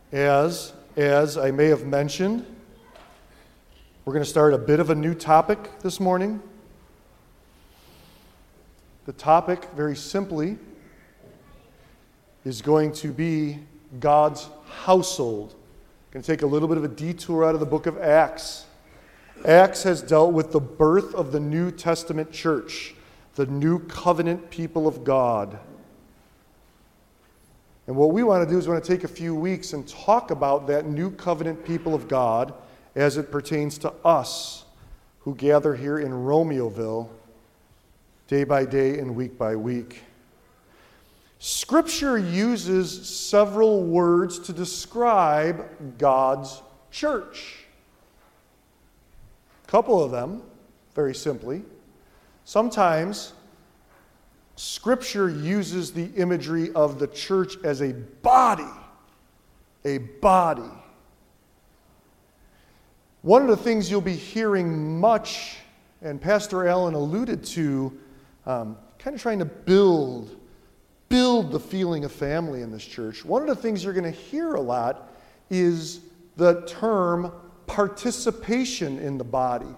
As I may have mentioned, we're going to start a bit of a new topic this morning. The topic, very simply, is going to be God's household. I'm going to take a little bit of a detour out of the book of Acts. Acts has dealt with the birth of the New Testament church, the new covenant people of God. And what we want to do is we want to take a few weeks and talk about that new covenant people of God as it pertains to us who gather here in Romeoville day by day and week by week. Scripture uses several words to describe God's church. A couple of them, very simply. Sometimes Scripture uses the imagery of the church as a body. A body. One of the things you'll be hearing much, and Pastor Allen alluded to, kind of trying to build the feeling of family in this church. One of the things you're going to hear a lot is the term participation in the body.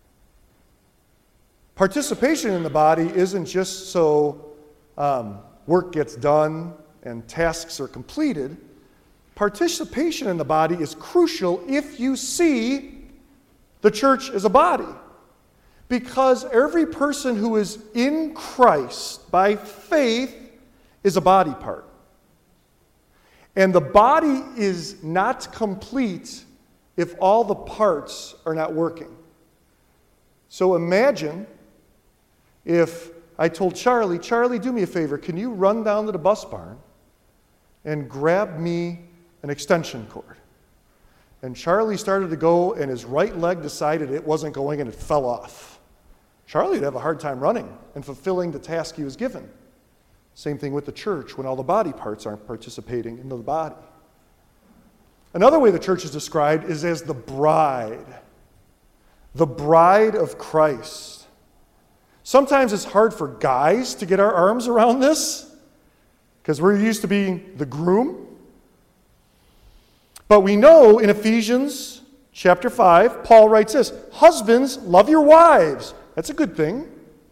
Participation in the body isn't just so work gets done and tasks are completed. Participation in the body is crucial if you see the church as a body. Because every person who is in Christ by faith is a body part. And the body is not complete if all the parts are not working. So imagine if I told Charlie, do me a favor, can you run down to the bus barn and grab me an extension cord? And Charlie started to go, and his right leg decided it wasn't going, and it fell off. Charlie would have a hard time running and fulfilling the task he was given. Same thing with the church when all the body parts aren't participating in the body. Another way the church is described is as the bride of Christ. Sometimes it's hard for guys to get our arms around this because we're used to being the groom. But we know in Ephesians chapter 5, Paul writes this, husbands, love your wives. That's a good thing.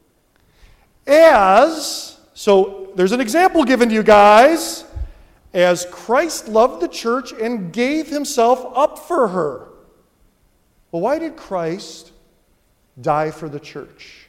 So there's an example given to you guys. As Christ loved the church and gave himself up for her. Well, why did Christ die for the church?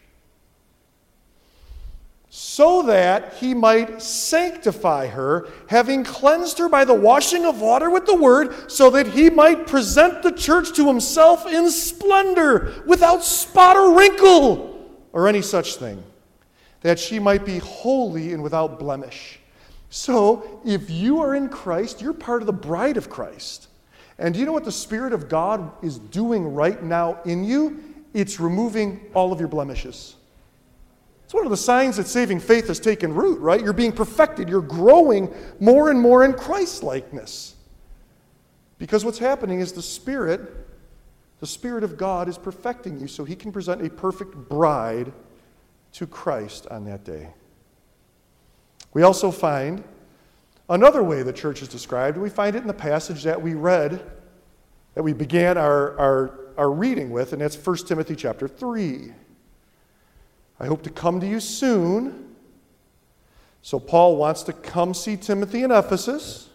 So that he might sanctify her, having cleansed her by the washing of water with the word, so that he might present the church to himself in splendor, without spot or wrinkle, or any such thing, that she might be holy and without blemish. So, if you are in Christ, you're part of the bride of Christ. And do you know what the Spirit of God is doing right now in you? It's removing all of your blemishes. It's one of the signs that saving faith has taken root, right? You're being perfected. You're growing more and more in Christ-likeness. Because what's happening is the Spirit of God is perfecting you so he can present a perfect bride to Christ on that day. We also find another way the church is described, and we find it in the passage that we read, that we began our reading with, and that's 1 Timothy chapter 3. I hope to come to you soon. So Paul wants to come see Timothy in Ephesus.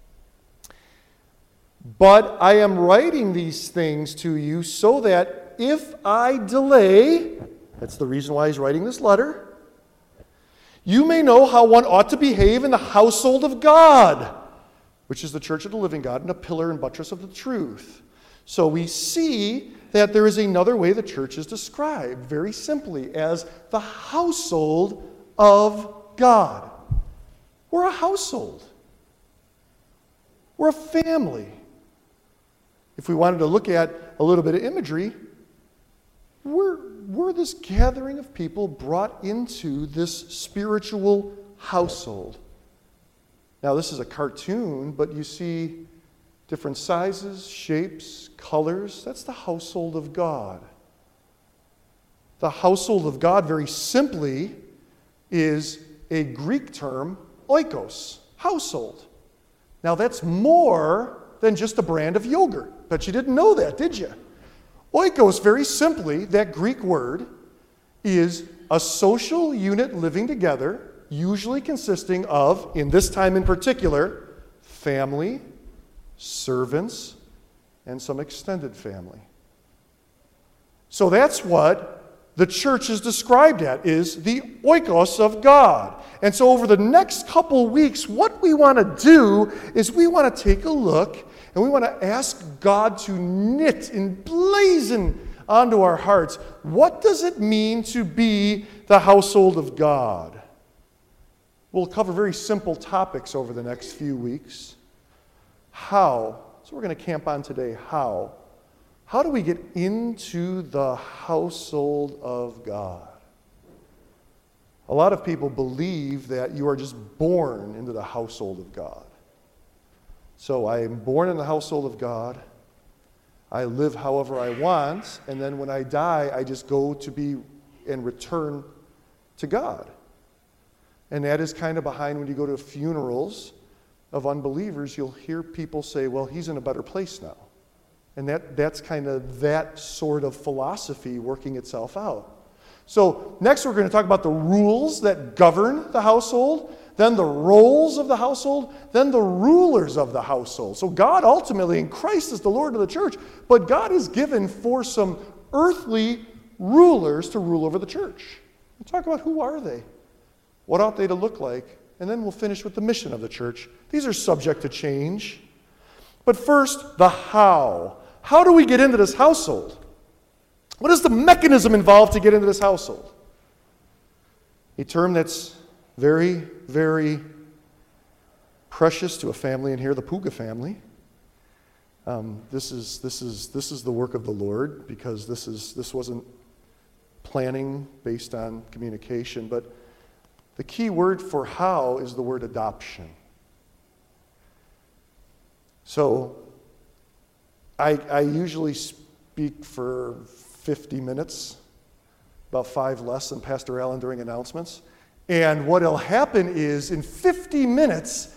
But I am writing these things to you so that if I delay, that's the reason why he's writing this letter, you may know how one ought to behave in the household of God, which is the church of the living God and a pillar and buttress of the truth. So we see that there is another way the church is described, very simply, as the household of God. We're a household. We're a family. If we wanted to look at a little bit of imagery, we're this gathering of people brought into this spiritual household. Now, this is a cartoon, but you see different sizes, shapes, colors. That's the household of God. The household of God, very simply, is a Greek term, oikos, household. Now, that's more than just a brand of yogurt. But you didn't know that, did you? Oikos, very simply, that Greek word, is a social unit living together, usually consisting of, in this time in particular, family, servants, and some extended family. So that's what the church is described at, is the oikos of God. And so over the next couple weeks, what we want to do is we want to take a look and we want to ask God to knit and blazon onto our hearts, what does it mean to be the household of God? We'll cover very simple topics over the next few weeks. How? So we're going to camp on today, how. How do we get into the household of God? A lot of people believe that you are just born into the household of God. So I am born in the household of God. I live however I want, and then when I die, I just go to be and return to God. And that is kind of behind when you go to funerals of unbelievers, you'll hear people say, well, he's in a better place now. And that's kind of that sort of philosophy working itself out. So next we're going to talk about the rules that govern the household, then the roles of the household, then the rulers of the household. So God ultimately, and Christ is the Lord of the church, but God is given for some earthly rulers to rule over the church. We'll talk about who are they? What ought they to look like? And then we'll finish with the mission of the church. These are subject to change. But first, the how. How do we get into this household? What is the mechanism involved to get into this household? A term that's very, very precious to a family in here, the Puga family. This is the work of the Lord, because this wasn't planning based on communication, but the key word for how is the word adoption. So I usually speak for 50 minutes, about 5 less than Pastor Allen during announcements. And what will happen is in 50 minutes,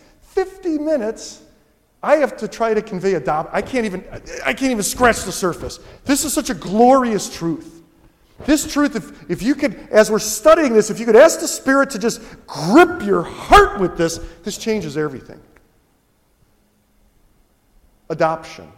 I have to try to convey adoption. I can't even scratch the surface. This is such a glorious truth. This truth, if you could, as we're studying this, if you could ask the Spirit to just grip your heart with this changes everything. Adoption.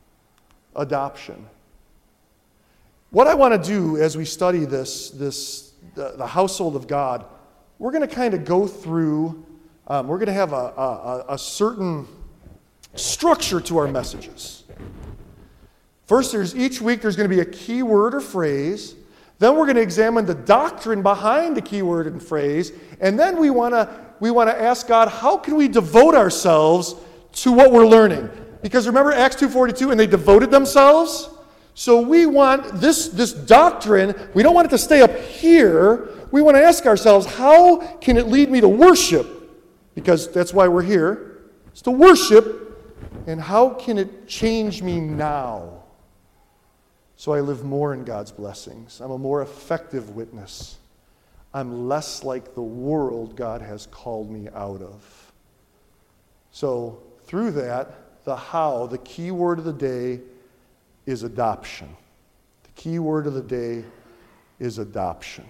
What I want to do as we study the household of God, we're going to kind of go through, we're going to have a certain structure to our messages. First, each week there's going to be a key word or phrase. Then we're going to examine the doctrine behind the key word and phrase. And then we want to ask God, how can we devote ourselves to what we're learning? Because remember Acts 2:42, and they devoted themselves? So we want this doctrine, we don't want it to stay up here. We want to ask ourselves, how can it lead me to worship? Because that's why we're here. It's to worship. And how can it change me now? So I live more in God's blessings. I'm a more effective witness. I'm less like the world God has called me out of. So through that, the how, the key word of the day is adoption. The key word of the day is adoption.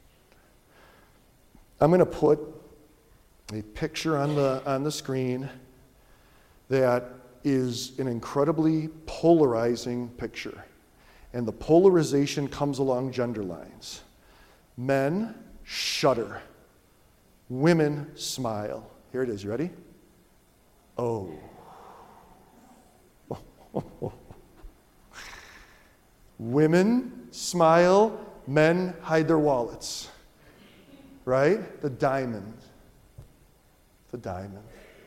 I'm going to put a picture on the screen that is an incredibly polarizing picture. And the polarization comes along gender lines. Men shudder. Women smile. Here it is. You ready? Oh. Women smile. Men hide their wallets. Right? The diamond. The diamond.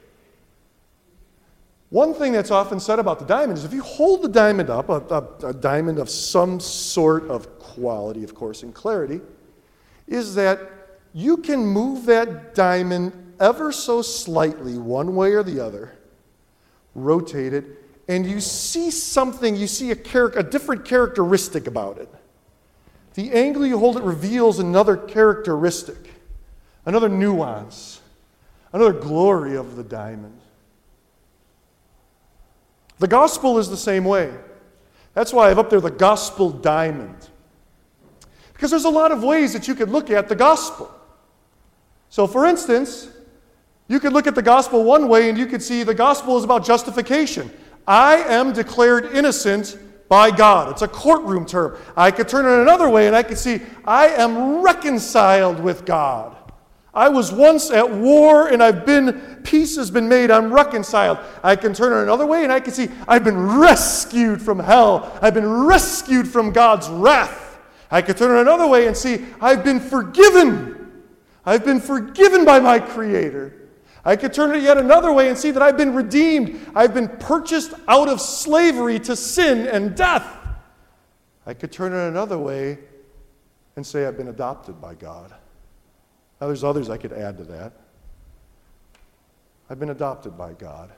One thing that's often said about the diamond is if you hold the diamond up, a diamond of some sort of quality, of course, and clarity, is that you can move that diamond ever so slightly, one way or the other, rotate it, and you see something, you see a different characteristic about it. The angle you hold it reveals another characteristic, another nuance, another glory of the diamond. The gospel is the same way. That's why I have up there the gospel diamond. Because there's a lot of ways that you could look at the gospel. So for instance, you could look at the gospel one way and you could see the gospel is about justification. I am declared innocent by God. It's a courtroom term. I could turn it another way and I could see I am reconciled with God. I was once at war and peace has been made. I'm reconciled. I can turn it another way and I can see I've been rescued from hell. I've been rescued from God's wrath. I could turn it another way and see I've been forgiven. I've been forgiven by my Creator. I could turn it yet another way and see that I've been redeemed. I've been purchased out of slavery to sin and death. I could turn it another way and say I've been adopted by God. Now there's others I could add to that. I've been adopted by God.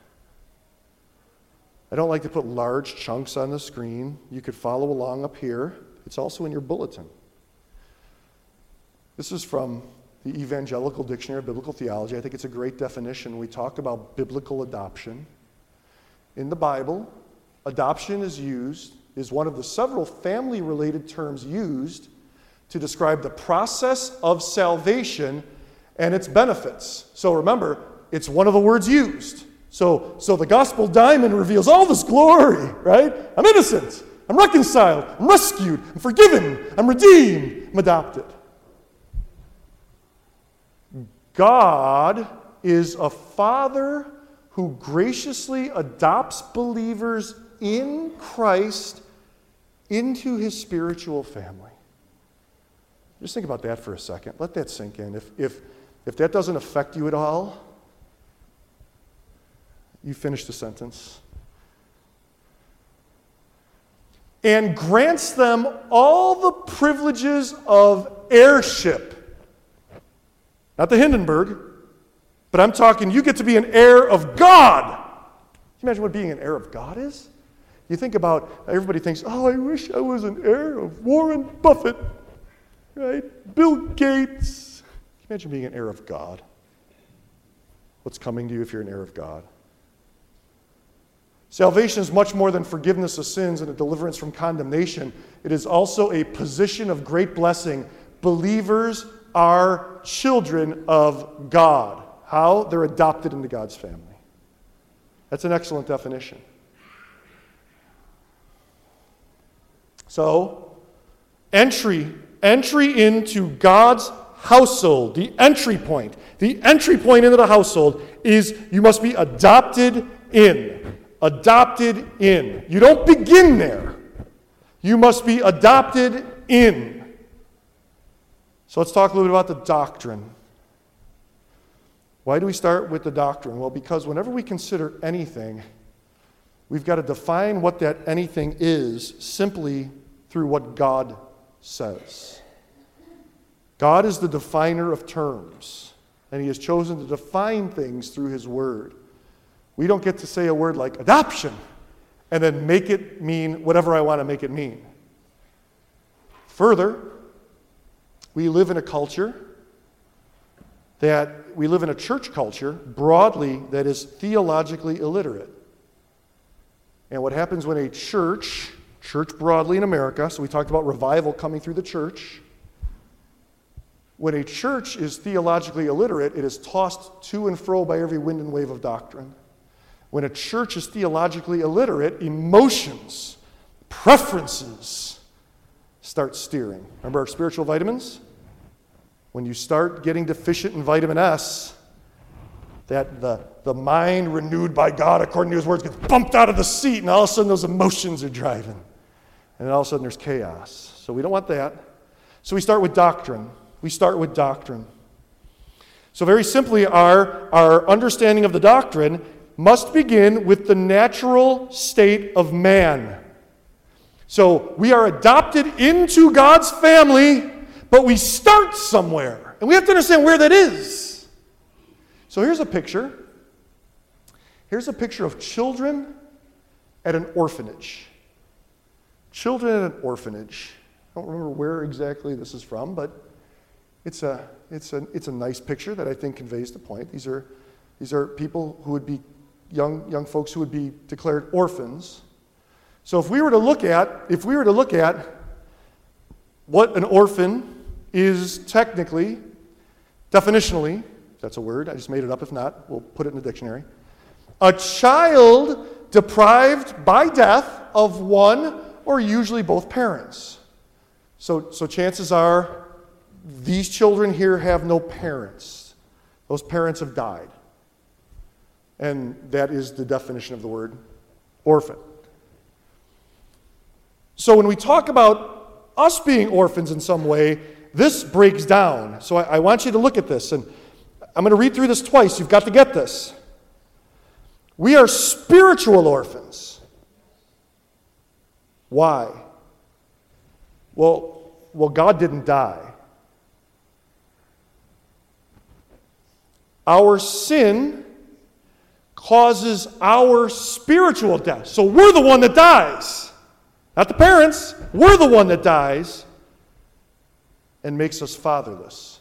I don't like to put large chunks on the screen. You could follow along up here. It's also in your bulletin. This is from the Evangelical Dictionary of Biblical Theology. I think it's a great definition. We talk about biblical adoption. In the Bible, adoption is one of the several family-related terms used to describe the process of salvation and its benefits. So remember, it's one of the words used. So the gospel diamond reveals all this glory, right? I'm innocent. I'm reconciled. I'm rescued. I'm forgiven. I'm redeemed. I'm adopted. God is a Father who graciously adopts believers in Christ into his spiritual family. Just think about that for a second. Let that sink in. If that doesn't affect you at all, you finish the sentence. And grants them all the privileges of heirship. Not the Hindenburg, but I'm talking you get to be an heir of God. Can you imagine what being an heir of God is? You think about, everybody thinks, oh, I wish I was an heir of Warren Buffett, right? Bill Gates. Can you imagine being an heir of God? What's coming to you if you're an heir of God? Salvation is much more than forgiveness of sins and a deliverance from condemnation. It is also a position of great blessing. Believers are children of God. How? They're adopted into God's family. That's an excellent definition. So, entry into God's household, the entry point into the household is you must be adopted in. Adopted in. You don't begin there. You must be adopted in. So let's talk a little bit about the doctrine. Why do we start with the doctrine? Well, because whenever we consider anything, we've got to define what that anything is simply through what God says. God is the definer of terms, and he has chosen to define things through his word. We don't get to say a word like adoption and then make it mean whatever I want to make it mean. Further, we live in a church culture broadly that is theologically illiterate. And what happens when a church broadly in America, so we talked about revival coming through the church. When a church is theologically illiterate, it is tossed to and fro by every wind and wave of doctrine. When a church is theologically illiterate, emotions, preferences start steering. Remember our spiritual vitamins? When you start getting deficient in vitamin S, that the mind renewed by God according to his words gets bumped out of the seat, and all of a sudden those emotions are driving. And then all of a sudden there's chaos. So we don't want that. So we start with doctrine. So very simply, our understanding of the doctrine must begin with the natural state of man. So we are adopted into God's family, but we start somewhere. And we have to understand where that is. So here's a picture. Here's a picture of children at an orphanage. Children at an orphanage. I don't remember where exactly this is from, but it's a nice picture that I think conveys the point. These are people who would be young folks who would be declared orphans. So if we were to look at what an orphan is technically, definitionally, if that's a word, I just made it up. If not, we'll put it in the dictionary. A child deprived by death of one or usually both parents. So chances are these children here have no parents. Those parents have died. And that is the definition of the word orphan. So when we talk about us being orphans in some way, this breaks down. So I want you to look at this, and I'm going to read through this twice. You've got to get this. We are spiritual orphans. Why? Well, God didn't die. Our sin causes our spiritual death. So we're the one that dies. Not the parents. We're the one that dies and makes us fatherless.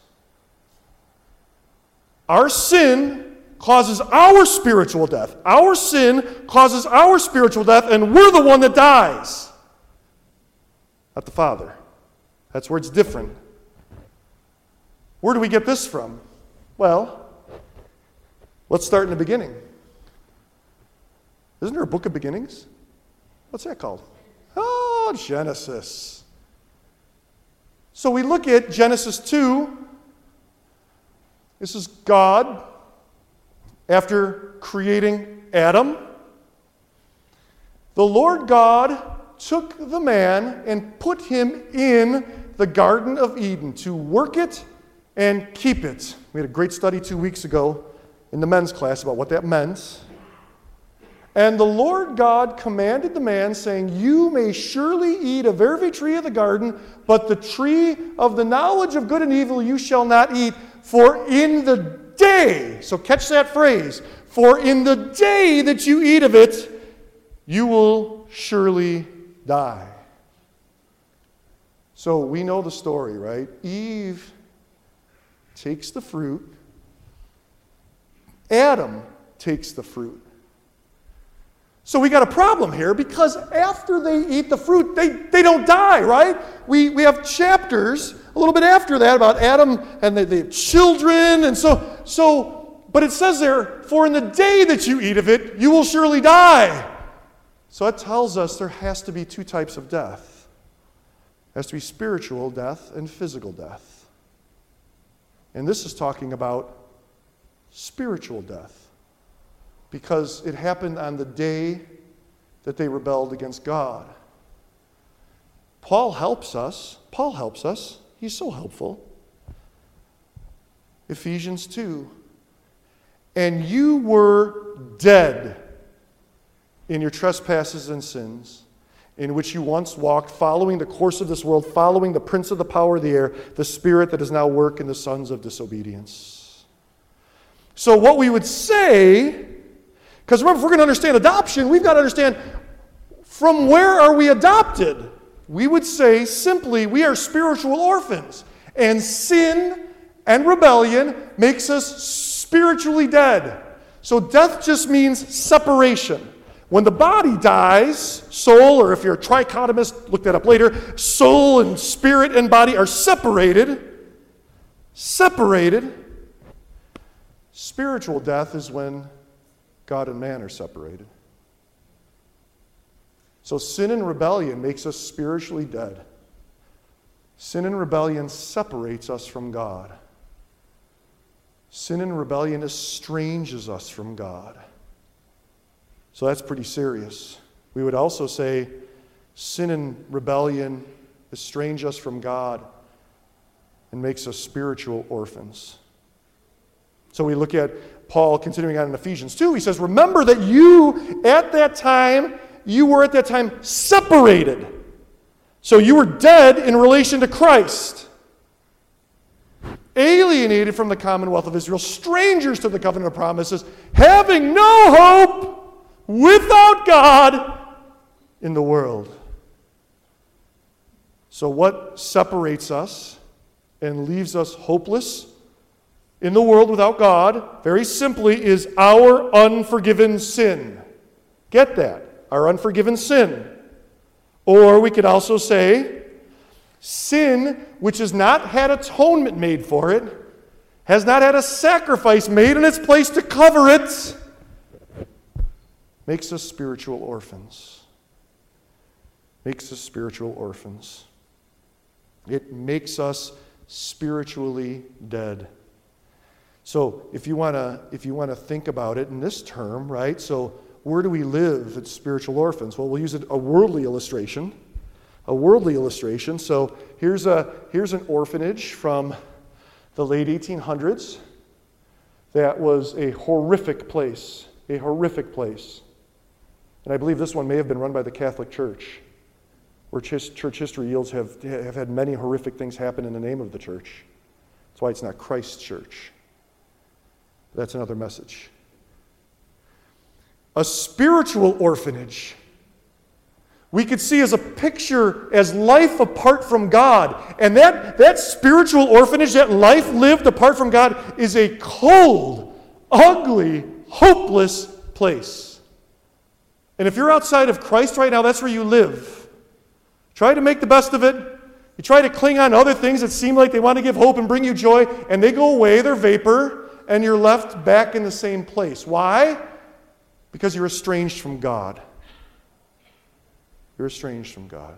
Our sin causes our spiritual death. Our sin causes our spiritual death, and we're the one that dies. Not the Father. That's where it's different. Where do we get this from? Well, let's start in the beginning. Isn't there a book of beginnings? What's that called? Oh, Genesis. So we look at Genesis 2. This is God after creating Adam. The Lord God took the man and put him in the Garden of Eden to work it and keep it. We had a great study 2 weeks ago in the men's class about what that meant. And the Lord God commanded the man, saying, "You may surely eat of every tree of the garden, but the tree of the knowledge of good and evil you shall not eat, for in the day," so catch that phrase, "for in the day that you eat of it, you will surely die." So we know the story, right? Eve takes the fruit. Adam takes the fruit. So we got a problem here, because after they eat the fruit, they don't die, right? We have chapters a little bit after that about Adam and they have children, and but it says there, "For in the day that you eat of it, you will surely die." So that tells us there has to be two types of death. There has to be spiritual death and physical death. And this is talking about spiritual death, because it happened on the day that they rebelled against God. Paul helps us. He's so helpful. Ephesians 2. "And you were dead in your trespasses and sins, in which you once walked, following the course of this world, following the prince of the power of the air, the spirit that is now working in the sons of disobedience." So what we would say, because remember, if we're going to understand adoption, we've got to understand from where are we adopted. We would say simply we are spiritual orphans, and sin and rebellion makes us spiritually dead. So death just means separation. When the body dies, soul, or if you're a trichotomist, look that up later, soul and spirit and body are separated. Spiritual death is when God and man are separated. So sin and rebellion makes us spiritually dead. Sin and rebellion separates us from God. Sin and rebellion estranges us from God. So that's pretty serious. We would also say sin and rebellion estrange us from God and makes us spiritual orphans. So we look at Paul continuing on in Ephesians 2. He says, "Remember that you were at that time separated." So you were dead in relation to Christ. Alienated from the commonwealth of Israel, strangers to the covenant of promises, having no hope, without God in the world. So what separates us and leaves us hopeless in the world without God, very simply, is our unforgiven sin. Get that? Our unforgiven sin. Or we could also say, sin which has not had atonement made for it, has not had a sacrifice made in its place to cover it, makes us spiritual orphans. Makes us spiritual orphans. It makes us spiritually dead. So if you want to think about it in this term, right? So where do we live as spiritual orphans? Well, we'll use a worldly illustration. A worldly illustration. So here's an orphanage from the late 1800s. That was a horrific place. A horrific place. And I believe this one may have been run by the Catholic Church, where church history yields have had many horrific things happen in the name of the church. That's why it's not Christ's church. That's another message. A spiritual orphanage we could see as a picture as life apart from God. And that spiritual orphanage, that life lived apart from God, is a cold, ugly, hopeless place. And if you're outside of Christ right now, that's where you live. Try to make the best of it. You try to cling on to other things that seem like they want to give hope and bring you joy, and they go away, they're vapor, and you're left back in the same place. Why? Because you're estranged from God. You're estranged from God.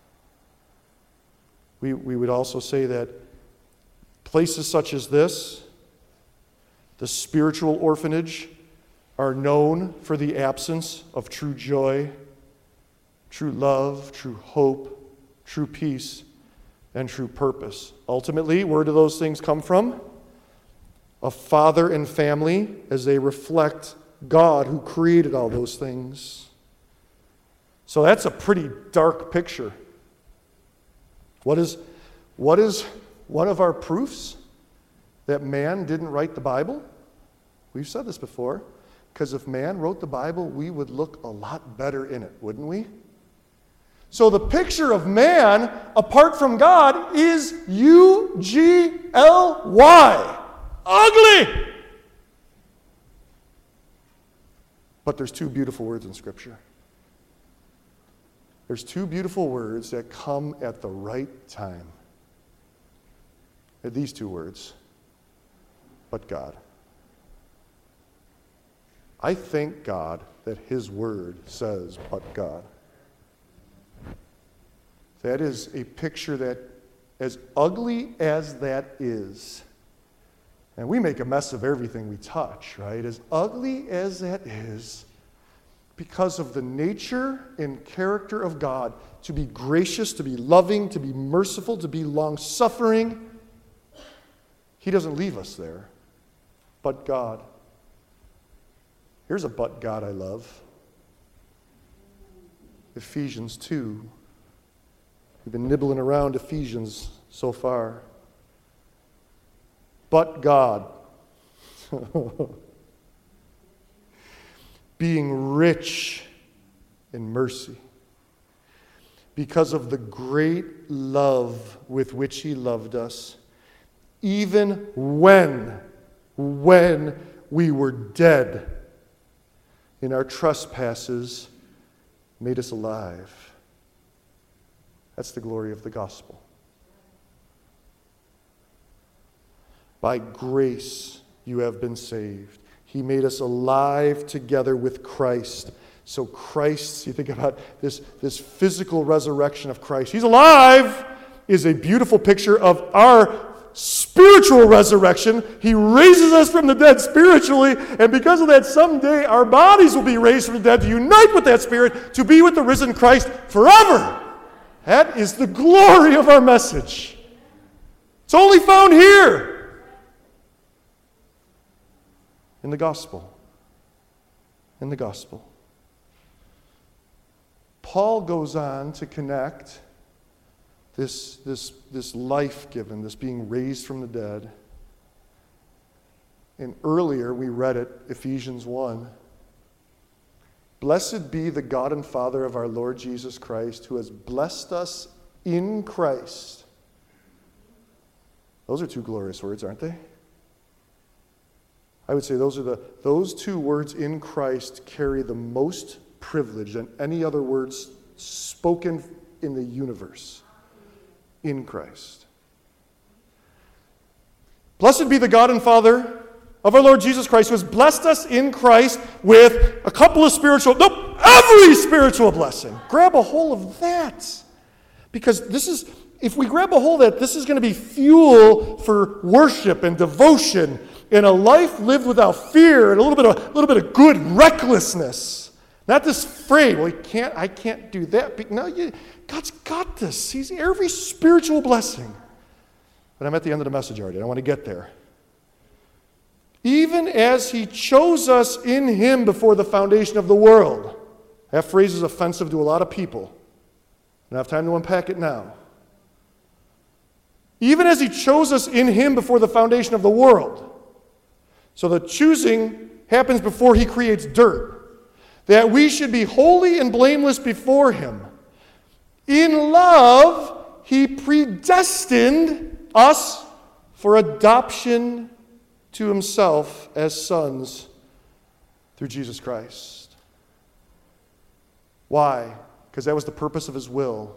We would also say that places such as this, the spiritual orphanage, are known for the absence of true joy, true love, true hope, true peace, and true purpose. Ultimately, where do those things come from? A father and family as they reflect God who created all those things. So that's a pretty dark picture. What is one of our proofs that man didn't write the Bible? We've said this before. Because if man wrote the Bible, we would look a lot better in it, wouldn't we? So the picture of man apart from God is ugly. Ugly! But there's two beautiful words in Scripture. There's two beautiful words that come at the right time. These two words. But God. I thank God that His Word says, but God. That is a picture that, as ugly as that is, and we make a mess of everything we touch, right? As ugly as that is, because of the nature and character of God, to be gracious, to be loving, to be merciful, to be long-suffering, He doesn't leave us there. But God. Here's a but God I love. Ephesians 2. We've been nibbling around Ephesians so far. But God, being rich in mercy, because of the great love with which He loved us, even when we were dead in our trespasses, made us alive. That's the glory of the gospel. By grace you have been saved. He made us alive together with Christ. So Christ, you think about this physical resurrection of Christ. He's alive is a beautiful picture of our spiritual resurrection. He raises us from the dead spiritually, and because of that, someday our bodies will be raised from the dead to unite with that Spirit, to be with the risen Christ forever. That is the glory of our message. It's only found here in the gospel. In the gospel. Paul goes on to connect this life given, this being raised from the dead. And earlier we read it, Ephesians 1. Blessed be the God and Father of our Lord Jesus Christ, who has blessed us in Christ. Those are two glorious words, aren't they? I would say those two words, in Christ, carry the most privilege than any other words spoken in the universe. In Christ. Blessed be the God and Father of our Lord Jesus Christ, who has blessed us in Christ with a couple of every spiritual blessing. Grab a hold of that. Because if we grab a hold of that, this is going to be fuel for worship and devotion and a life lived without fear and a little bit of good recklessness. Not this afraid, I can't do that. No, God's got this. He's every spiritual blessing. But I'm at the end of the message already. I want to get there. Even as he chose us in him before the foundation of the world. That phrase is offensive to a lot of people. I don't have time to unpack it now. Even as he chose us in him before the foundation of the world. So the choosing happens before he creates dirt. That we should be holy and blameless before him. In love, he predestined us for adoption to himself as sons through Jesus Christ. Why? Because that was the purpose of his will.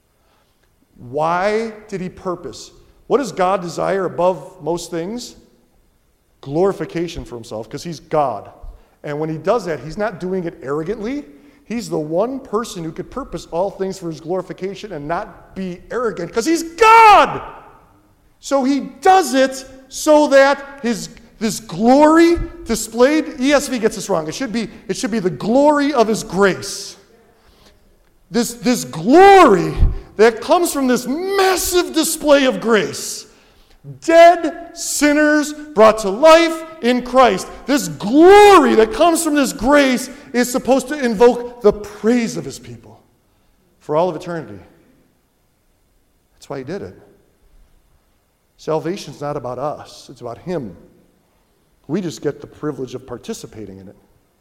Why did he purpose? What does God desire above most things? Glorification for himself, because he's God. And when he does that, he's not doing it arrogantly. He's the one person who could purpose all things for his glorification and not be arrogant, because he's God! So he does it so that this glory displayed, ESV gets this wrong. It should be the glory of his grace. This glory that comes from this massive display of grace. Dead sinners brought to life in Christ. This glory that comes from this grace is supposed to invoke the praise of his people for all of eternity. That's why he did it. Salvation's not about us. It's about him. We just get the privilege of participating in it.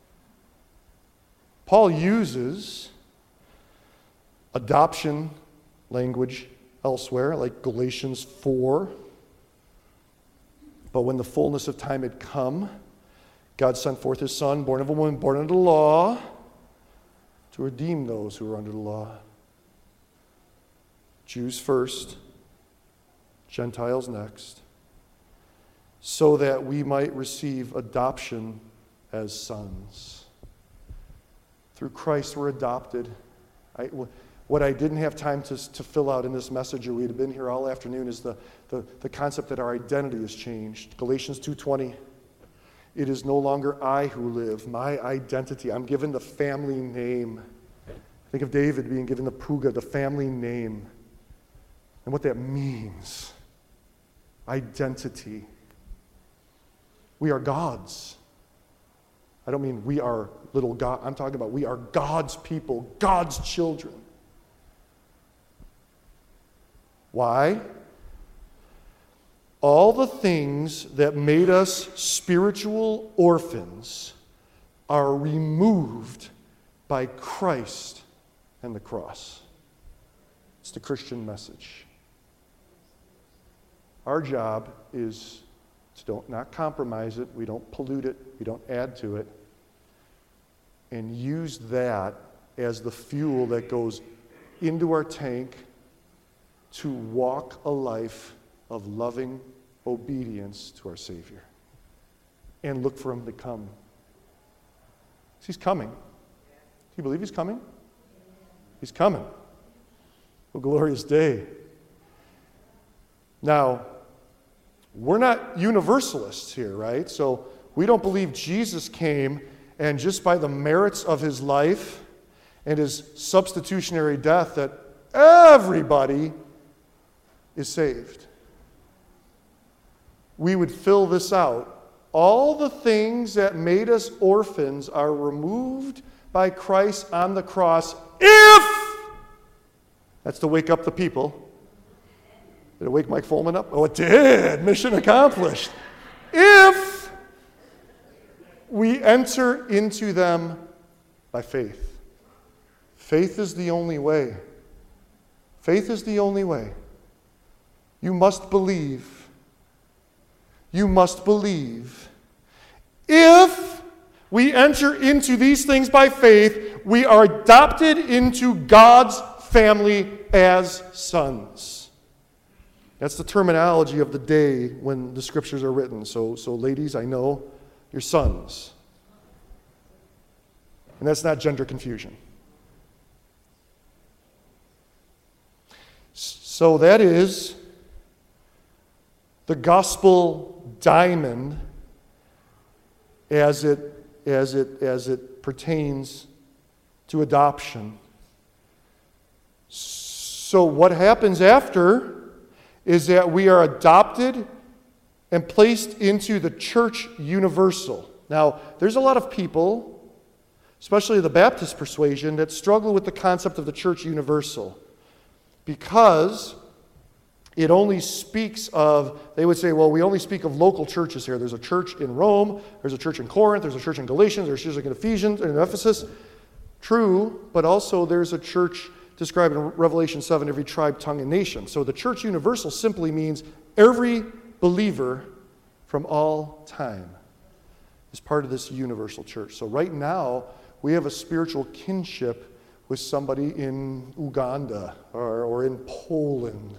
Paul uses adoption language elsewhere, like Galatians 4. But when the fullness of time had come, God sent forth his Son, born of a woman, born under the law, to redeem those who were under the law. Jews first, Gentiles next, so that we might receive adoption as sons. Through Christ we're adopted. What I didn't have time to fill out in this message, or we'd have been here all afternoon, is the concept that our identity has changed. Galatians 2:20. It is no longer I who live, my identity. I'm given the family name. Think of David being given the Puga, the family name, and what that means. Identity. We are God's. I don't mean we are little God. I'm talking about we are God's people, God's children. Why? All the things that made us spiritual orphans are removed by Christ and the cross. It's the Christian message. Our job is to not compromise it, we don't pollute it, we don't add to it, and use that as the fuel that goes into our tank to walk a life of loving obedience to our Savior and look for him to come. He's coming. Do you believe he's coming? He's coming. A glorious day. Now, we're not universalists here, right? So we don't believe Jesus came and just by the merits of his life and his substitutionary death that everybody is saved. We would fill this out. All the things that made us orphans are removed by Christ on the cross if, that's to wake up the people. Did it wake Mike Folman up? Oh, it did. Mission accomplished. If we enter into them by faith. Faith is the only way. Faith is the only way. You must believe. You must believe If we enter into these things by faith, we are adopted into God's family as sons. That's the terminology of the day when the scriptures are written. So ladies, I know you're sons. And that's not gender confusion. So that is the gospel diamond as it pertains to adoption. So what happens after is that we are adopted and placed into the church universal. Now, there's a lot of people, especially the Baptist persuasion, that struggle with the concept of the church universal because it only speaks of, they would say, well, we only speak of local churches here. There's a church in Rome, there's a church in Corinth, there's a church in Galatians, there's a church in Ephesians, in Ephesus. True, but also there's a church described in Revelation 7, every tribe, tongue, and nation. So the church universal simply means every believer from all time is part of this universal church. So right now, we have a spiritual kinship with somebody in Uganda or in Poland.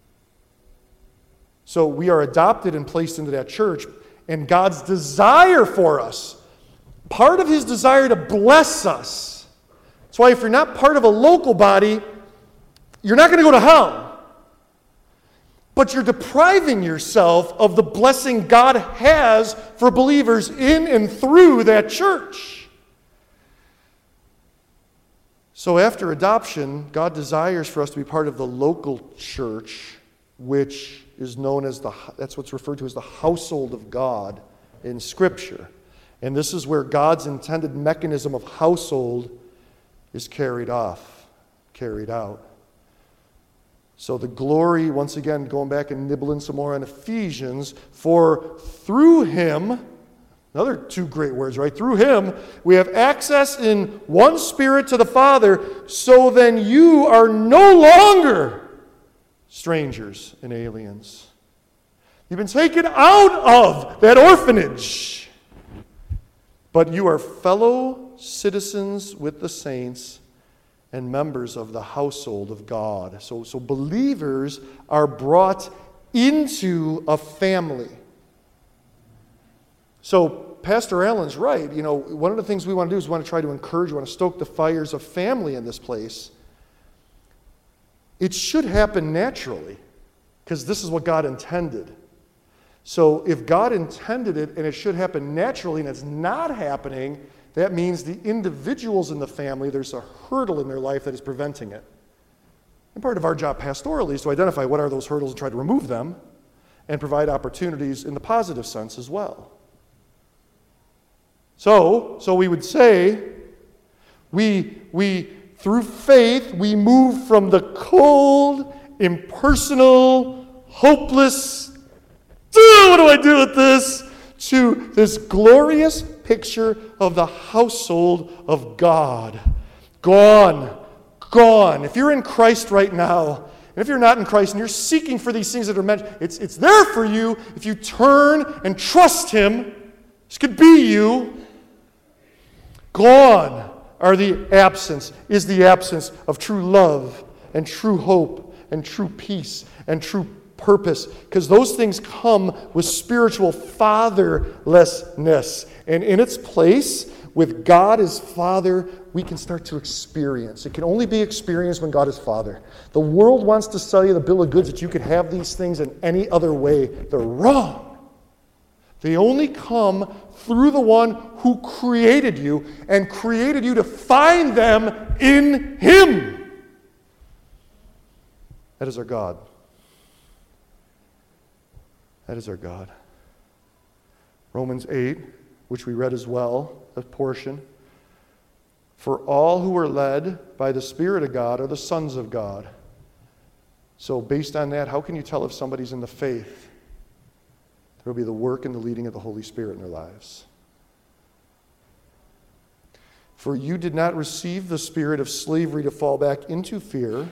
So we are adopted and placed into that church, and God's desire for us, part of his desire to bless us. That's why if you're not part of a local body, you're not going to go to hell. But you're depriving yourself of the blessing God has for believers in and through that church. So after adoption, God desires for us to be part of the local church, which is known as that's what's referred to as the household of God in Scripture. And this is where God's intended mechanism of household is carried out. So the glory, once again, going back and nibbling some more on Ephesians, for through him, another two great words, right? Through him, we have access in one Spirit to the Father, so then you are no longer strangers and aliens. You've been taken out of that orphanage, but you are fellow citizens with the saints and members of the household of God. So believers are brought into a family. So Pastor Allen's right. You know, one of the things we want to do is we want to try to encourage, we want to stoke the fires of family in this place. It should happen naturally, because this is what God intended. So if God intended it and it should happen naturally and it's not happening, that means the individuals in the family, there's a hurdle in their life that is preventing it. And part of our job pastorally is to identify what are those hurdles and try to remove them and provide opportunities in the positive sense as well. So we would say, we through faith, we move from the cold, impersonal, hopeless, what do I do with this? To this glorious picture of the household of God. Gone. If you're in Christ right now, and if you're not in Christ and you're seeking for these things that are mentioned, it's there for you if you turn and trust him. This could be you. Gone is the absence of true love and true hope and true peace and true purpose, because those things come with spiritual fatherlessness. And in its place, with God as Father, we can start to experience. It can only be experienced when God is Father. The world wants to sell you the bill of goods that you could have these things in any other way. They're wrong. They only come through the one who created you and created you to find them in him. That is our God. That is our God. Romans 8, which we read as well, a portion. For all who are led by the Spirit of God are the sons of God. So based on that, how can you tell if somebody's in the faith? There will be the work and the leading of the Holy Spirit in their lives. For you did not receive the spirit of slavery to fall back into fear.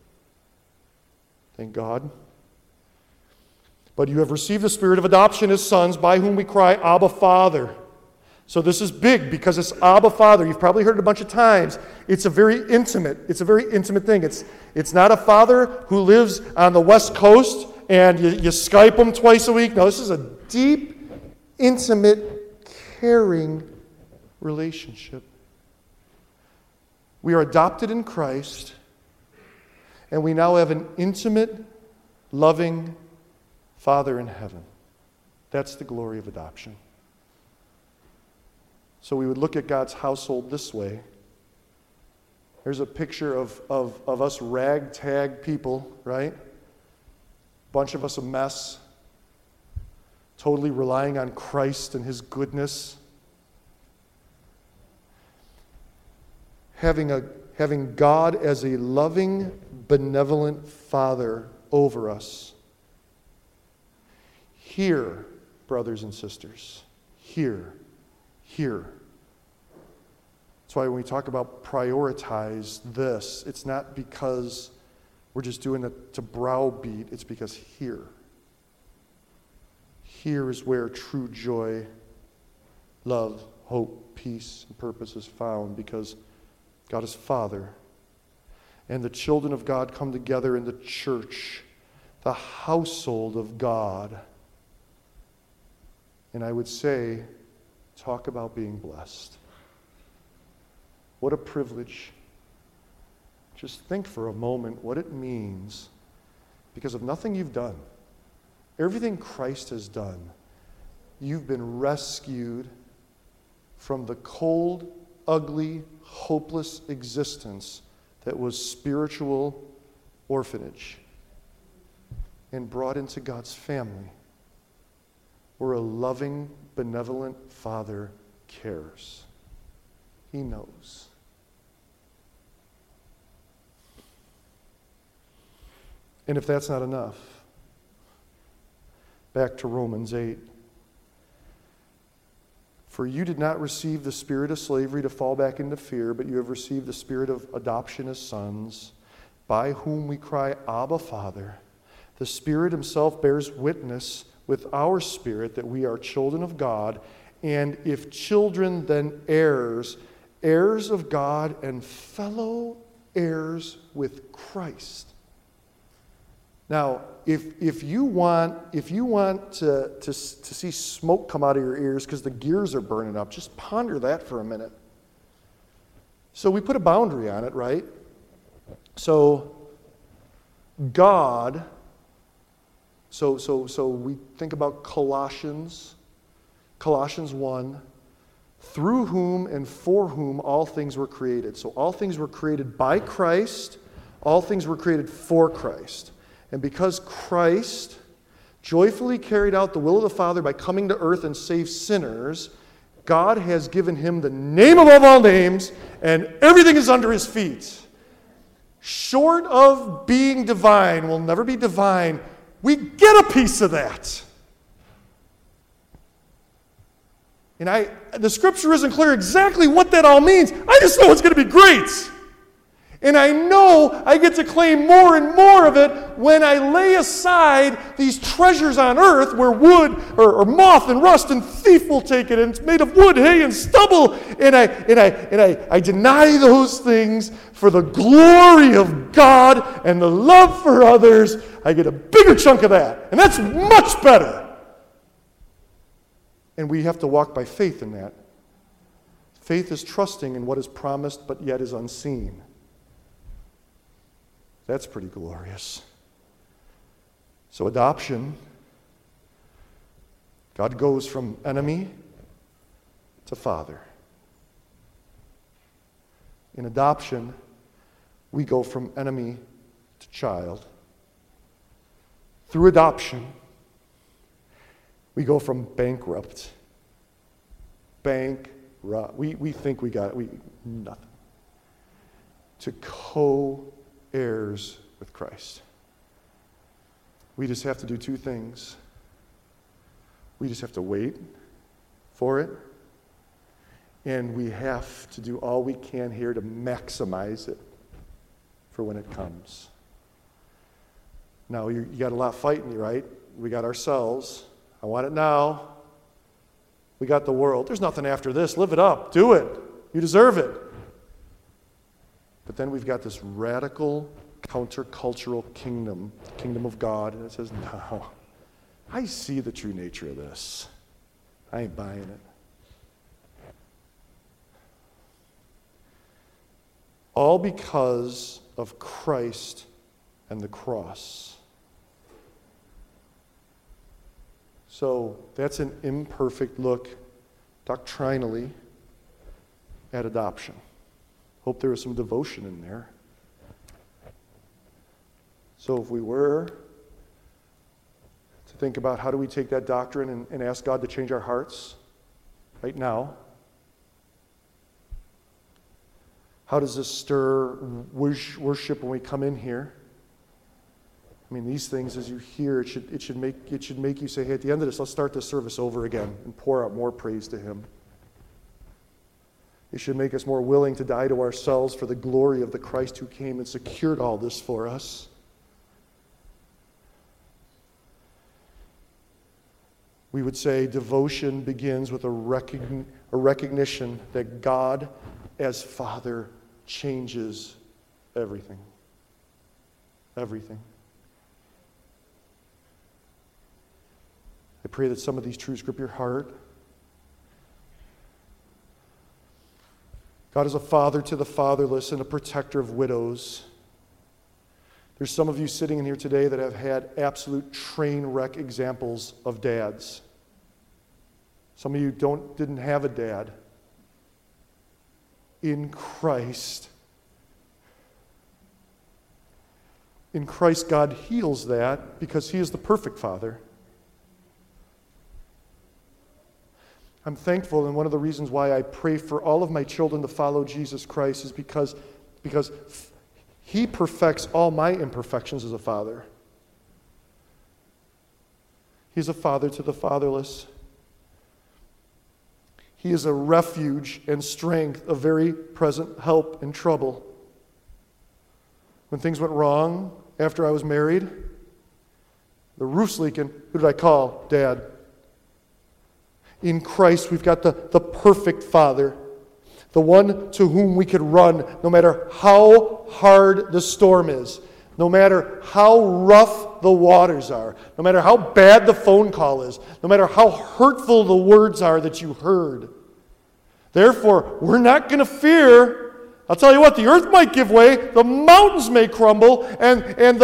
Thank God. But you have received the spirit of adoption as sons, by whom we cry, Abba, Father. So this is big because it's Abba Father. You've probably heard it a bunch of times. It's a very intimate thing. It's not a father who lives on the West Coast and you Skype them twice a week. No, this is a deep, intimate, caring relationship. We are adopted in Christ, and we now have an intimate, loving Father in heaven. That's the glory of adoption. So we would look at God's household this way. There's a picture of us ragtag people, right? Bunch of us a mess, totally relying on Christ and His goodness. Having God as a loving, benevolent Father over us. Here, brothers and sisters, here. That's why when we talk about prioritize this, it's not because we're just doing it to browbeat. It's because here is where true joy, love, hope, peace, and purpose is found, because God is Father. And the children of God come together in the church, the household of God. And I would say, talk about being blessed. What a privilege. Just think for a moment what it means because of nothing you've done. Everything Christ has done. You've been rescued from the cold, ugly, hopeless existence that was spiritual orphanage and brought into God's family, where a loving, benevolent Father cares. He knows. And if that's not enough, back to Romans 8. For you did not receive the spirit of slavery to fall back into fear, but you have received the spirit of adoption as sons, by whom we cry, Abba, Father. The Spirit Himself bears witness with our spirit that we are children of God, and if children, then heirs, heirs of God and fellow heirs with Christ. Now, if you want to see smoke come out of your ears because the gears are burning up, just ponder that for a minute. So we put a boundary on it, right? So God, so we think about Colossians 1, through whom and for whom all things were created. So all things were created by Christ, all things were created for Christ. And because Christ joyfully carried out the will of the Father by coming to earth and save sinners, God has given Him the name above all names, and everything is under His feet. Short of being divine, will never be divine. We get a piece of that. And the Scripture isn't clear exactly what that all means. I just know it's going to be great. And I know I get to claim more and more of it when I lay aside these treasures on earth where wood or moth and rust and thief will take it, and it's made of wood, hay, and stubble. And I deny those things for the glory of God and the love for others. I get a bigger chunk of that. And that's much better. And we have to walk by faith in that. Faith is trusting in what is promised but yet is unseen. That's pretty glorious. So adoption, God goes from enemy to father. In adoption, we go from enemy to child. Through adoption, we go from bankrupt. We think we got it. Nothing. To co-heirs with Christ. We just have to do two things. We just have to wait for it, and we have to do all we can here to maximize it for when it comes. Now, you got a lot fighting you, right? We got ourselves. I want it now. We got the world. There's nothing after this. Live it up. Do it. You deserve it. But then we've got this radical, countercultural kingdom, the kingdom of God, and it says, no, I see the true nature of this. I ain't buying it. All because of Christ and the cross. So that's an imperfect look, doctrinally, at adoption. Hope there was some devotion in there. So if we were to think about how do we take that doctrine and ask God to change our hearts right now, how does this stir worship when we come in here? I mean, these things, as you hear, it should make you say, hey, at the end of this, let's start this service over again and pour out more praise to Him. It should make us more willing to die to ourselves for the glory of the Christ who came and secured all this for us. We would say devotion begins with a recognition that God as Father changes everything. Everything. I pray that some of these truths grip your heart. God is a father to the fatherless and a protector of widows. There's some of you sitting in here today that have had absolute train wreck examples of dads. Some of you didn't have a dad. In Christ, God heals that because He is the perfect Father. I'm thankful, and one of the reasons why I pray for all of my children to follow Jesus Christ is because He perfects all my imperfections as a father. He's a father to the fatherless. He is a refuge and strength, a very present help in trouble. When things went wrong after I was married, the roof's leaking, who did I call? Dad. In Christ, we've got the perfect Father, the one to whom we could run no matter how hard the storm is, no matter how rough the waters are, no matter how bad the phone call is, no matter how hurtful the words are that you heard. Therefore, we're not going to fear. I'll tell you what, the earth might give way, the mountains may crumble, and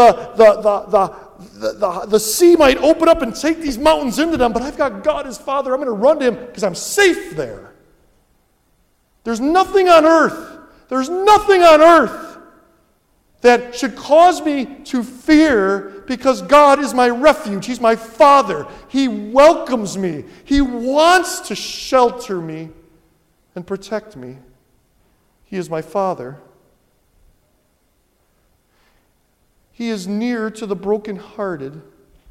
the sea might open up and take these mountains into them, but I've got God as Father. I'm going to run to Him because I'm safe there. There's nothing on earth that should cause me to fear because God is my refuge. He's my Father. He welcomes me. He wants to shelter me and protect me. He is my Father. He is near to the brokenhearted.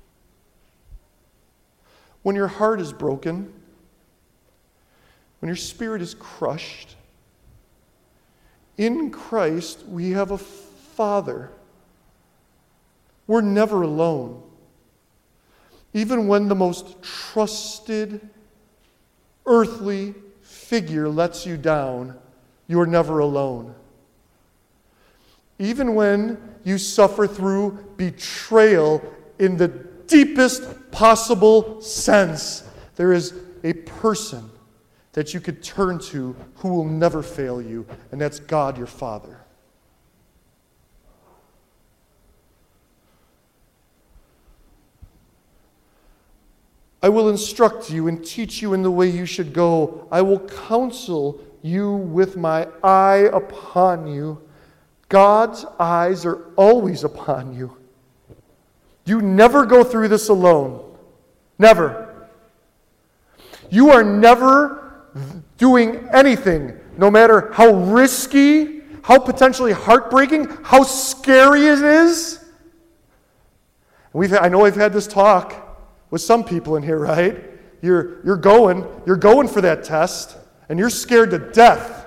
When your heart is broken, when your spirit is crushed, in Christ we have a Father. We're never alone. Even when the most trusted earthly figure lets you down, you're never alone. Even when you suffer through betrayal in the deepest possible sense, there is a person that you could turn to who will never fail you, and that's God your Father. I will instruct you and teach you in the way you should go. I will counsel you with my eye upon you. God's eyes are always upon you. You never go through this alone. Never. You are never doing anything, no matter how risky, how potentially heartbreaking, how scary it is. I know I've had this talk with some people in here, right? You're going for that test, and you're scared to death.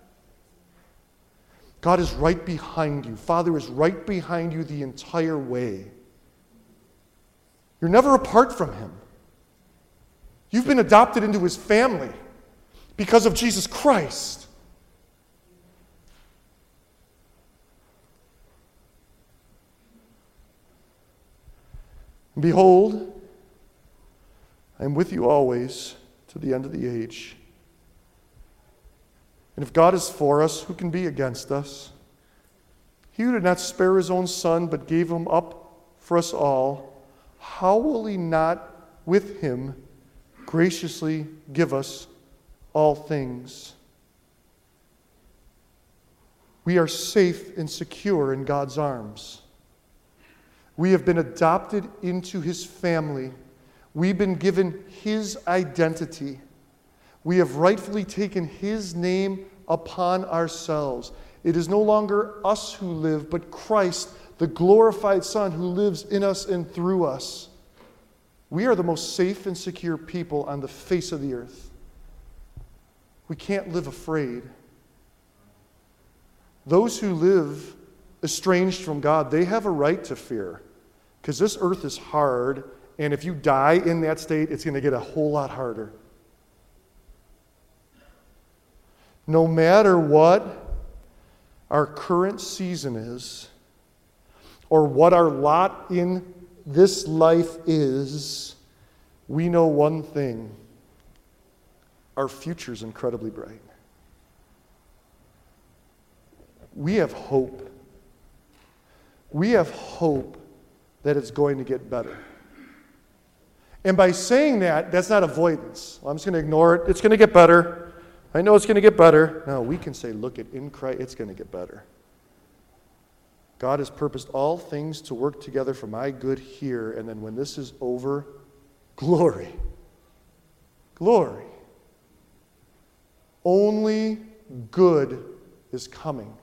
God is right behind you. Father is right behind you the entire way. You're never apart from Him. You've been adopted into his family because of Jesus Christ. And behold, I am with you always to the end of the age. And if God is for us, who can be against us? He who did not spare his own son, but gave him up for us all, how will he not with him graciously give us all things? We are safe and secure in God's arms. We have been adopted into his family. We've been given his identity. We have rightfully taken his name upon ourselves. It is no longer us who live, but Christ, the glorified Son, who lives in us and through us. We are the most safe and secure people on the face of the earth. We can't live afraid. Those who live estranged from God, they have a right to fear, because this earth is hard, and if you die in that state, it's going to get a whole lot harder. No matter what our current season is, or what our lot in this life is, we know one thing: our future is incredibly bright. We have hope. We have hope that it's going to get better. And by saying that, that's not avoidance. Well, I'm just going to ignore it. It's going to get better. I know it's going to get better. No, we can say, look, in Christ, it's going to get better. God has purposed all things to work together for my good here, and then when this is over, glory. Glory. Only good is coming.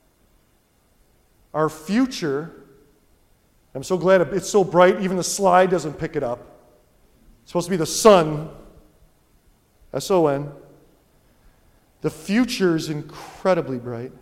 Our future, I'm so glad it's so bright, even the slide doesn't pick it up. It's supposed to be the sun, S-O-N. The future is incredibly bright.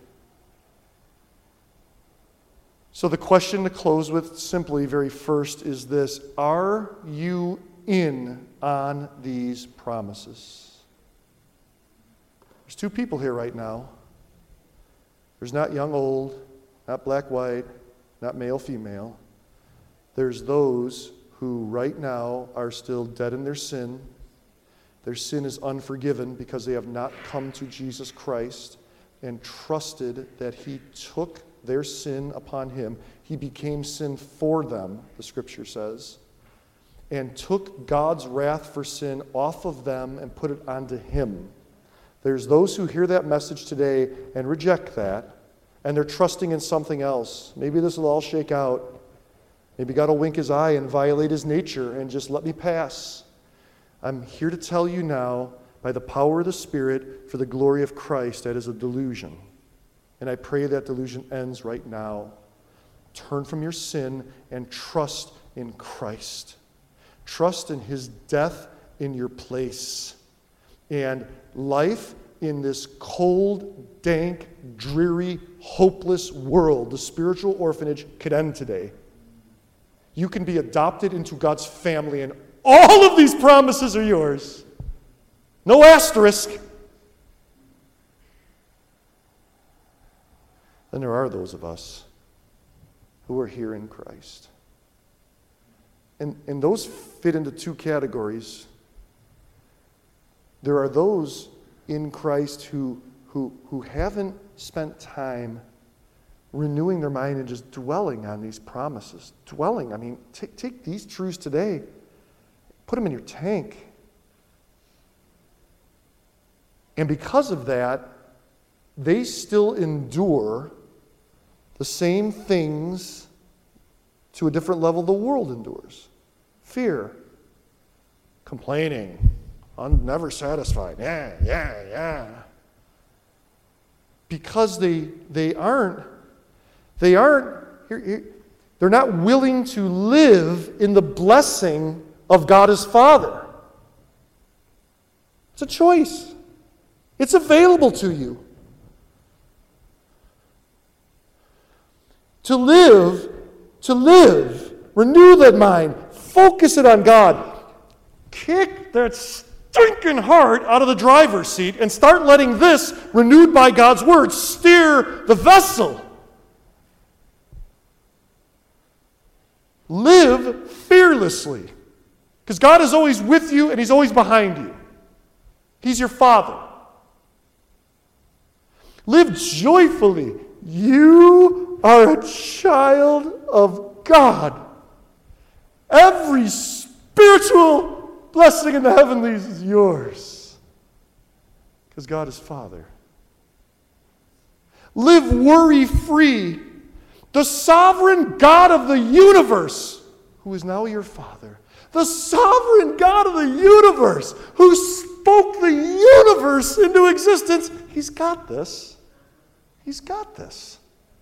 So the question to close with simply, very first, is this: are you in on these promises? There's two people here right now. There's not young, old, not black, white, not male, female. There's those who right now are still dead in their sin. Their sin is unforgiven because they have not come to Jesus Christ and trusted that he took their sin upon him. He became sin for them, the scripture says, and took God's wrath for sin off of them and put it onto him. There's those who hear that message today and reject that, and they're trusting in something else. Maybe this will all shake out. Maybe God will wink his eye and violate his nature and just let me pass. I'm here to tell you now, by the power of the Spirit, for the glory of Christ, that is a delusion. And I pray that delusion ends right now. Turn from your sin and trust in Christ. Trust in his death in your place. And life in this cold, dank, dreary, hopeless world, the spiritual orphanage, could end today. You can be adopted into God's family, and all of these promises are yours. No asterisk. Then there are those of us who are here in Christ. And those fit into two categories. There are those in Christ who haven't spent time renewing their mind and just dwelling on these promises. Dwelling, I mean, take these truths today, put them in your tank. And because of that, they still endure the same things to a different level the world endures. Fear, complaining, never satisfied. Yeah. Because they're not willing to live in the blessing of God as Father. It's a choice. It's available to you. To live, renew that mind, focus it on God. kick that stinking heart out of the driver's seat and start letting this, renewed by God's word, steer the vessel. Live fearlessly, because God is always with you and He's always behind you. He's your Father. Live joyfully. You are a child of God. Every spiritual blessing in the heavenlies is yours, because God is Father. Live worry-free. The sovereign God of the universe, who is now your Father, the sovereign God of the universe, who spoke the universe into existence, He's got this. He's got this.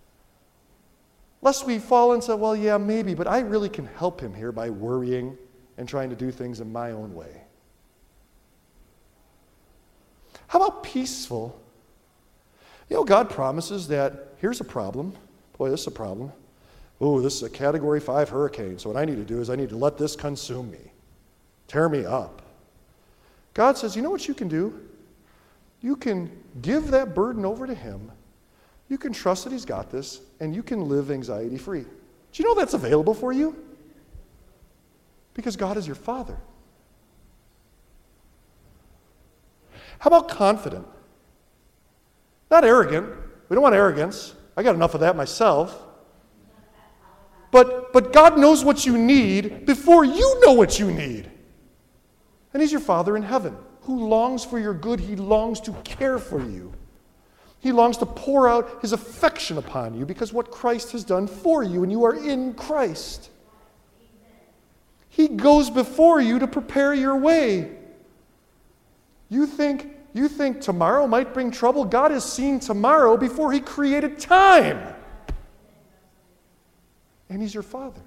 Lest we fall and say, well, yeah, maybe, but I really can help Him here by worrying and trying to do things in my own way. How about peaceful? God promises that here's a problem. Boy, this is a problem. Oh, this is a Category 5 hurricane, so what I need to do is I need to let this consume me, tear me up. God says, you know what you can do? You can give that burden over to Him. You can trust that He's got this, and you can live anxiety-free. Do you know that's available for you? Because God is your Father. How about confident? Not arrogant. We don't want arrogance. I got enough of that myself. But God knows what you need before you know what you need. And He's your Father in heaven, who longs for your good. He longs to care for you. He longs to pour out His affection upon you because what Christ has done for you, and you are in Christ. He goes before you to prepare your way. You think tomorrow might bring trouble? God has seen tomorrow before He created time. And He's your Father.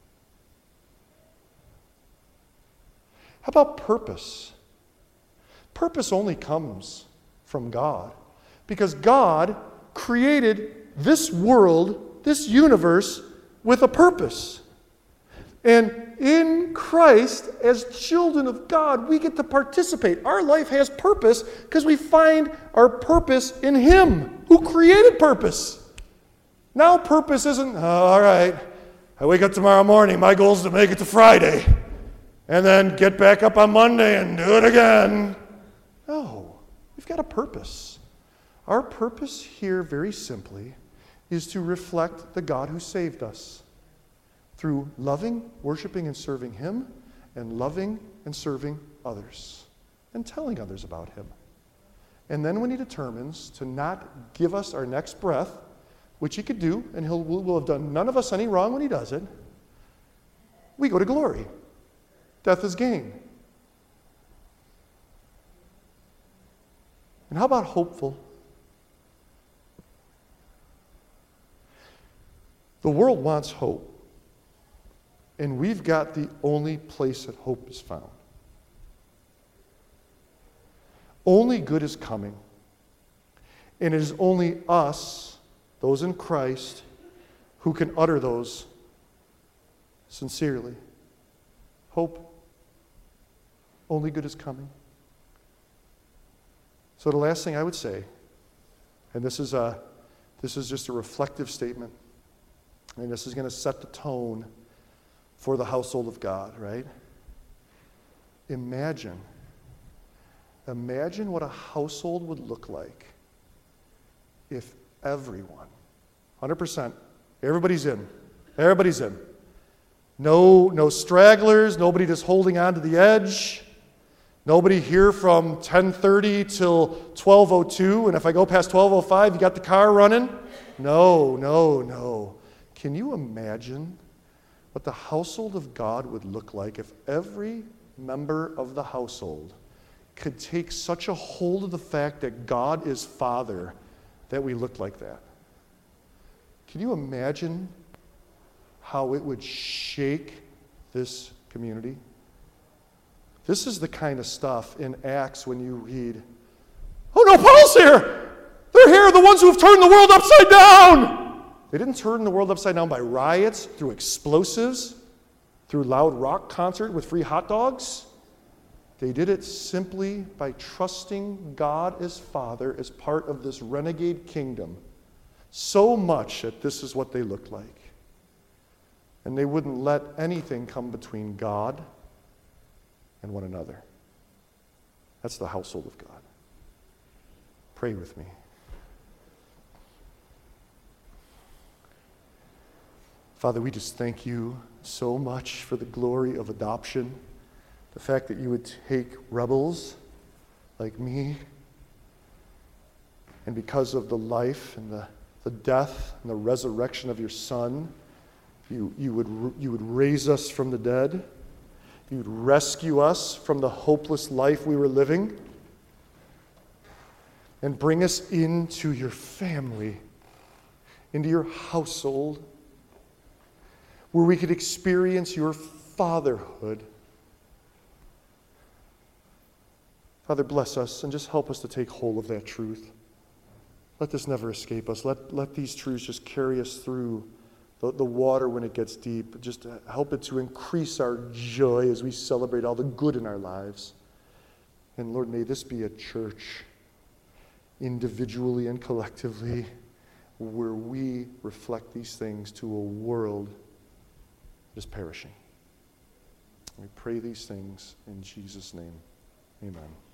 How about purpose? Purpose only comes from God, because God created this world, this universe, with a purpose. And in Christ, as children of God, we get to participate. Our life has purpose because we find our purpose in Him, who created purpose. Now purpose isn't, all right, I wake up tomorrow morning, my goal is to make it to Friday, and then get back up on Monday and do it again. No, we've got a purpose. Our purpose here, very simply, is to reflect the God who saved us through loving, worshiping, and serving Him, and loving and serving others, and telling others about Him. And then when He determines to not give us our next breath, which He could do, and will have done none of us any wrong when He does it, we go to glory. Death is gain. And how about hopeful? The world wants hope. And we've got the only place that hope is found. Only good is coming. And it is only us, those in Christ, who can utter those sincerely. Hope. Only good is coming. So the last thing I would say, and this is just a reflective statement, and this is going to set the tone for the household of God, right? Imagine what a household would look like if everyone, 100%, everybody's in. No stragglers, nobody just holding on to the edge. Nobody here from 10:30 till 12:02, and if I go past 12:05, you got the car running? No. Can you imagine what the household of God would look like if every member of the household could take such a hold of the fact that God is Father that we looked like that? Can you imagine how it would shake this community? This is the kind of stuff in Acts when you read, oh no, Paul's here! They're here, the ones who have turned the world upside down! They didn't turn the world upside down by riots, through explosives, through loud rock concert with free hot dogs. They did it simply by trusting God as Father as part of this renegade kingdom so much that this is what they looked like. And they wouldn't let anything come between God and one another. That's the household of God. Pray with me. Father, we just thank you so much for the glory of adoption, the fact that you would take rebels like me, and because of the life and the death and the resurrection of your Son, you would raise us from the dead. You would rescue us from the hopeless life we were living and bring us into your family, into your household, where we could experience your fatherhood. Father, bless us and just help us to take hold of that truth. Let this never escape us. Let these truths just carry us through the water when it gets deep. Just help it to increase our joy as we celebrate all the good in our lives. And Lord, may this be a church, individually and collectively, where we reflect these things to a world is perishing. We pray these things in Jesus' name. Amen.